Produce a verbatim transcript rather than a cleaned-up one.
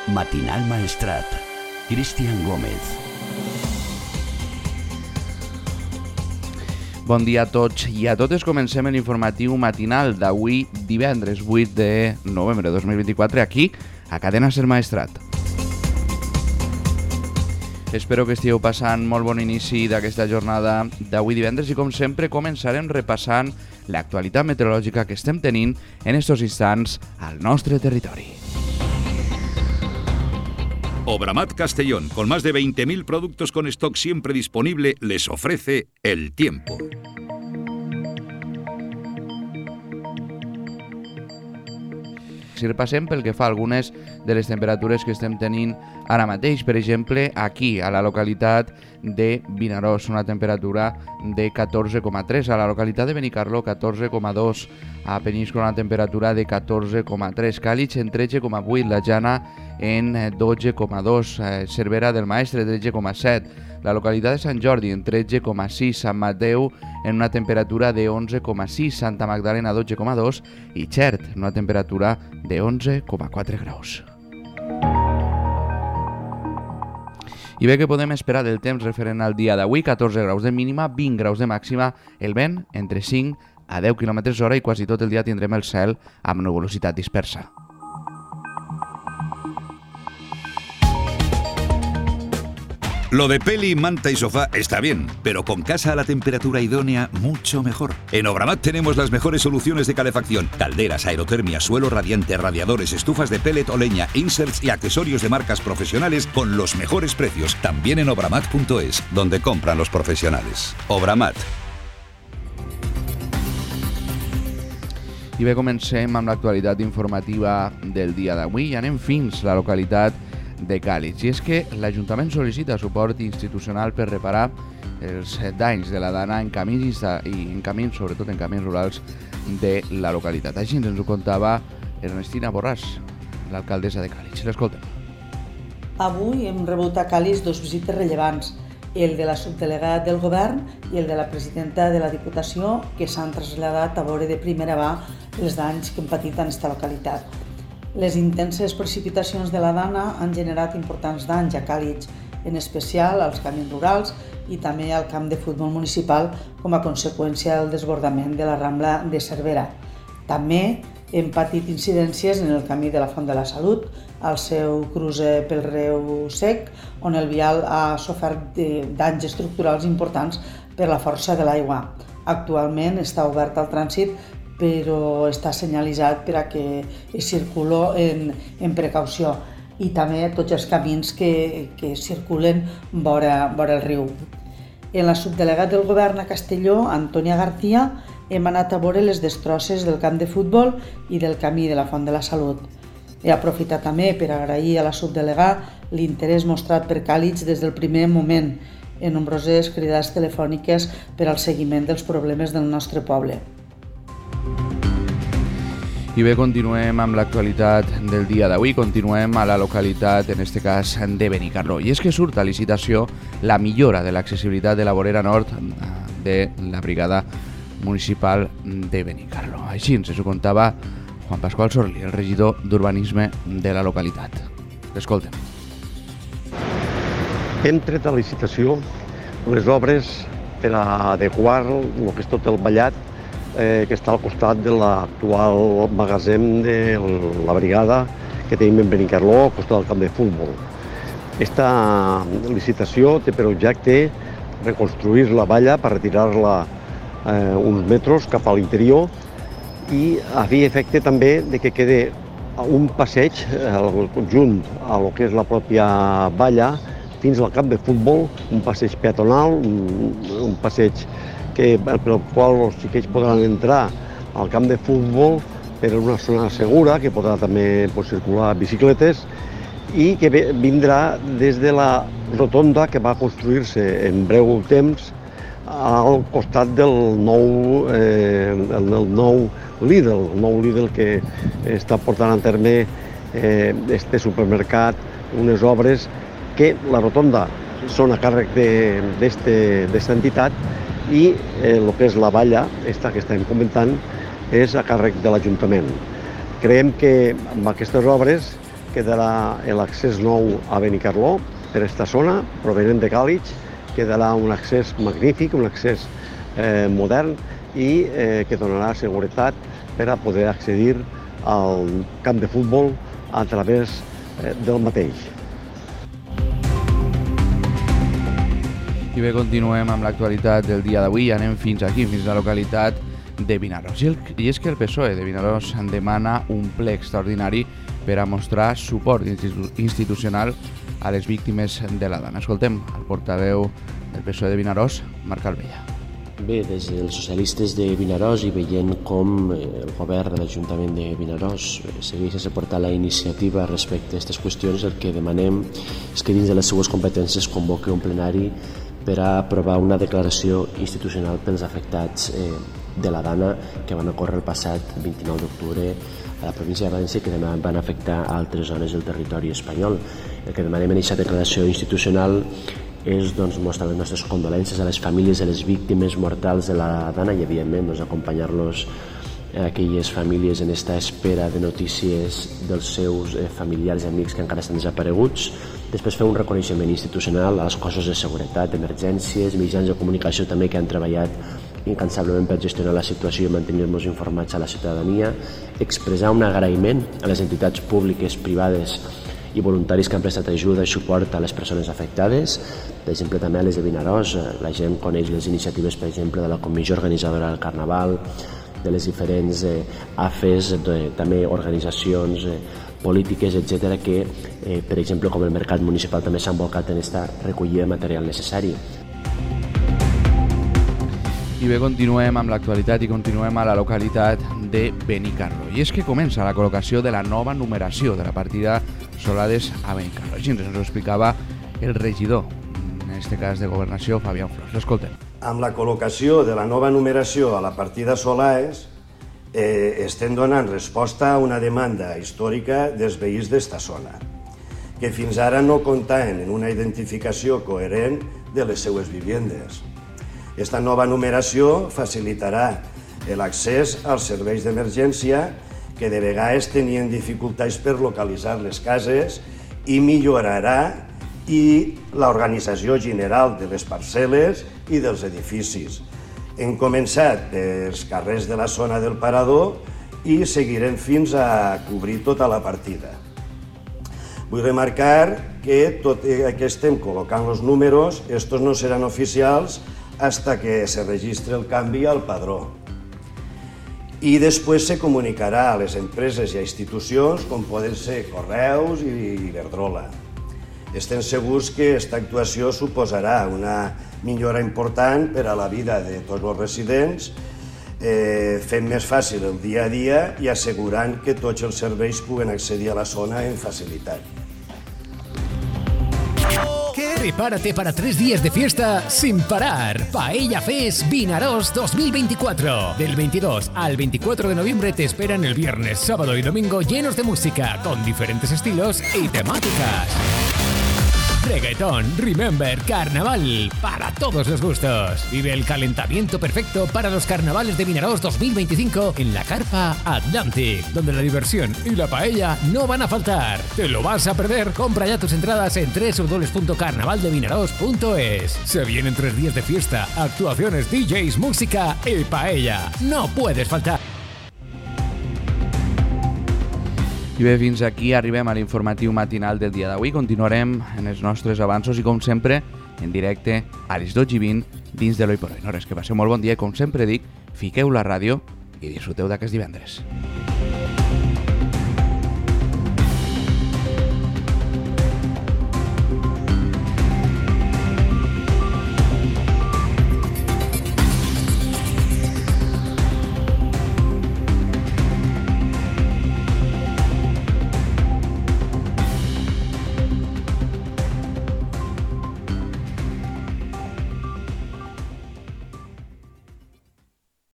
Matinal Maestrat. Cristian Gómez. Bon dia a tots i a totes. Comencem l'informatiu matinal d'avui, divendres vuit de novembre de dos mil vint-i-quatre, aquí, a Cadena Ser Maestrat. Espero que estigueu passant molt bon inici d'aquesta jornada d'avui divendres i, com sempre, començarem repassant l'actualitat meteorològica que estem tenint en estos instants al nostre territori. Obramat Castellón, con más de veinte mil productos con stock siempre disponible, les ofrece el tiempo. Si repassem pel que fa a algunes de les temperatures que estem tenint ara mateix, per exemple, aquí, a la localitat de Vinaròs, una temperatura de catorze coma tres, a la localitat de Benicarló, catorze coma dos, a Peníscola una temperatura de catorze coma tres, Càlig en tretze coma vuit, la Jana en dotze coma dos, eh, Cervera del Maestre tretze coma set, la localitat de Sant Jordi en tretze coma sis, Sant Mateu en una temperatura de onze coma sis, Santa Magdalena dotze coma dos i Xert en una temperatura de onze coma quatre graus. I bé, que podem esperar del temps referent al dia d'avui? catorze graus de mínima, vint graus de màxima, el vent entre cinc a deu quilòmetres hora i quasi tot el dia tindrem el cel amb nuvolositat dispersa. Lo de peli, manta y sofá está bien, pero con casa a la temperatura idónea, mucho mejor. En Obramat tenemos las mejores soluciones de calefacción: calderas, aerotermia, suelo radiante, radiadores, estufas de pellet o leña, inserts y accesorios de marcas profesionales con los mejores precios. También en obramat punto es, donde compran los profesionales. Obramat. I bé, comencem amb l'actualitat informativa del dia d'avui i anem fins a la localitat de Càlig. I és que l'Ajuntament sol·licita suport institucional per reparar els danys de la dana en camins i en camins, sobretot en camins rurals de la localitat. Així ens ho contava Ernestina Borràs, l'alcaldessa de Càlig. L'escoltem. Avui hem rebut a Càlig dos visites rellevants, el de la subdelegada del govern i el de la presidenta de la Diputació, que s'han traslladat a veure de primera mà els danys que hem patit en aquesta localitat. Les intenses precipitacions de la dana han generat importants danys a Càlig, en especial als camins rurals i també al camp de futbol municipal com a conseqüència del desbordament de la Rambla de Cervera. També hem patit incidències en el camí de la Font de la Salut, al seu cruce pel riu Sec, on el vial ha sofert danys estructurals importants per la força de l'aigua. Actualment està obert al trànsit, però està senyalitzat per a que es circula en, en precaució, i també tots els camins que, que circulen vora, vora el riu. En la subdelegada del govern a Castelló, Antònia García, hem anat a veure les destrosses del camp de futbol i del camí de la Font de la Salut. He aprofitat també per agrair a la subdelegada l'interès mostrat per Càlig des del primer moment, en nombroses cridades telefòniques per al seguiment dels problemes del nostre poble. I bé, continuem amb l'actualitat del dia d'avui. Continuem a la localitat, en este cas, de Benicarló. I és que surt a licitació la millora de l'accessibilitat de la vorera nord de la brigada municipal de Benicarló. Així ens ho contava Juan Pascual Sorli, el regidor d'Urbanisme de la localitat. Escoltem. Hem tret a licitació les obres per adequar el que és tot el vallat Eh, que està al costat de l'actual magatzem de la brigada que tenim en Benicarló, al costat del camp de futbol. Aquesta licitació té per objecte reconstruir la valla per retirar-la eh, uns metres cap a l'interior i a fi efecte també de que quede un passeig al conjunt a lo que és la pròpia valla fins al camp de futbol, un passeig peatonal, un, un passeig que, per el qual els xiquets podran entrar al camp de futbol per una zona segura, que podrà també pues, circular bicicletes, i que vindrà des de la rotonda que va construir-se en breu temps al costat del nou, eh, el nou Lidl, el nou Lidl que està portant a terme eh, este supermercat, unes obres que la rotonda són a càrrec d'esta entitat i el eh, que és la valla, esta que estem comentant, és a càrrec de l'Ajuntament. Creiem que amb aquestes obres quedarà l'accés nou a Benicarló per aquesta zona, provenent de Càlig, quedarà un accés magnífic, un accés eh, modern i eh, que donarà seguretat per a poder accedir al camp de futbol a través eh, del mateix. I bé, continuem amb l'actualitat del dia d'avui. Anem fins aquí, fins a la localitat de Vinaròs. I, el, I és que el P S O E de Vinaròs demana un ple extraordinari per a mostrar suport institu institucional a les víctimes de la dana. Escoltem el portaveu del P S O E de Vinaròs, Marc Albella. Bé, des dels socialistes de Vinaròs i veient com el govern de l'Ajuntament de Vinaròs segueix sense portar la iniciativa respecte a aquestes qüestions, el que demanem és que dins de les seues competències convoqui un plenari per a aprovar una declaració institucional pels afectats eh, de la dana que van ocórrer el passat vint-i-nou d'octubre a la província de València, que van afectar a altres zones del territori espanyol. El que demanem en aquesta declaració institucional és doncs, mostrar les nostres condolències a les famílies de les víctimes mortals de la dana i, evidentment, doncs, acompanyar-los a aquelles famílies en esta espera de notícies dels seus eh, familiars i amics que encara estan desapareguts. Després fer un reconeixement institucional als cossos de seguretat, emergències, mitjans de comunicació també que han treballat incansablement per gestionar la situació i mantenir-nos informats a la ciutadania, expressar un agraïment a les entitats públiques, privades i voluntaris que han prestat ajuda i suport a les persones afectades, per exemple també a les de Vinaròs. La gent coneix les iniciatives, per exemple, de la comissió organitzadora del Carnaval, de les diferents eh, A F Es, de, també organitzacions eh, polítiques, etcètera, que, eh, per exemple, com el Mercat Municipal també s'han volcat en aquesta recollida de material necessari. I bé, continuem amb l'actualitat i continuem a la localitat de Benicarló. I és que comença la col·locació de la nova numeració de la partida Solades a Benicarló. Així ens ho explicava el regidor, en aquest cas de Governació, Fabián Flors. L'escoltem. Amb la col·locació de la nova numeració a la partida Solades eh, estem donant resposta a una demanda històrica dels veïns d'esta zona, que fins ara no comptaven en una identificació coherent de les seues vivendes. Esta nova numeració facilitarà l'accés als serveis d'emergència que de vegades tenien dificultats per localitzar les cases i millorarà i l'organització general de les parcel·les i dels edificis. Hem començat pels carrers de la zona del Parador i seguirem fins a cobrir tota la partida. Vull remarcar que tot i que estem col·locant els números, estos no seran oficials hasta que se registre el canvi al padró. I després se comunicarà a les empreses i a institucions com poden ser Correus i Iberdrola. Estem segurs que aquesta actuació suposarà una millora important per a la vida de tots els residents, eh, fent més fàcil el dia a dia i assegurant que tots els serveis puguen accedir a la zona amb facilitat. Prepárate para tres días de fiesta sin parar. Paella Fest Vinaròs dos mil veinticuatro. Del veintidós al veinticuatro de noviembre te esperan el viernes, sábado y domingo llenos de música con diferentes estilos y temáticas. Reggaetón, remember, carnaval, para todos los gustos. Vive el calentamiento perfecto para los carnavales de Vinaròs dos mil veinticinco en la Carpa Atlantic, donde la diversión y la paella no van a faltar. ¿Te lo vas a perder? Compra ya tus entradas en doble u doble u doble u punto carnaval de vinaròs punto es. Se vienen tres días de fiesta, actuaciones, D Js, música y paella. No puedes faltar. I bé, fins aquí arribem a l'informatiu matinal del dia d'avui. Continuarem en els nostres avanços i, com sempre, en directe a les dotze i vint dins de l'Hoy por Hoy. No res, que passeu molt bon dia. Com sempre dic, fiqueu la ràdio i disfruteu d'aquest divendres.